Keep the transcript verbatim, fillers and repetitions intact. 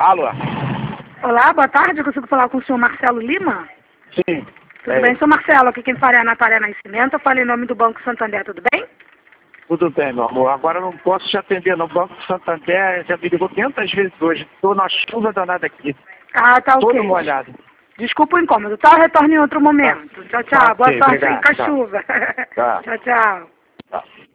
Alô? Olá, boa tarde. Eu consigo falar com o senhor Marcelo Lima? Sim. Tudo é, bem, senhor Marcelo? Aqui quem fala é a Natália Nascimento. Eu falei em nome do Banco Santander, tudo bem? Tudo bem, meu amor. Agora eu não posso te atender no Banco Santander. Já me ligou quinhentas vezes hoje. Estou na chuva danada aqui. Ah, tá ok. Todo molhado. Desculpa o incômodo, tá? Eu retorno em outro momento. Tchau, tchau. Tá, Boa ok, sorte aí obrigado, com a tá. chuva. Tá. Tchau, tchau. Tá.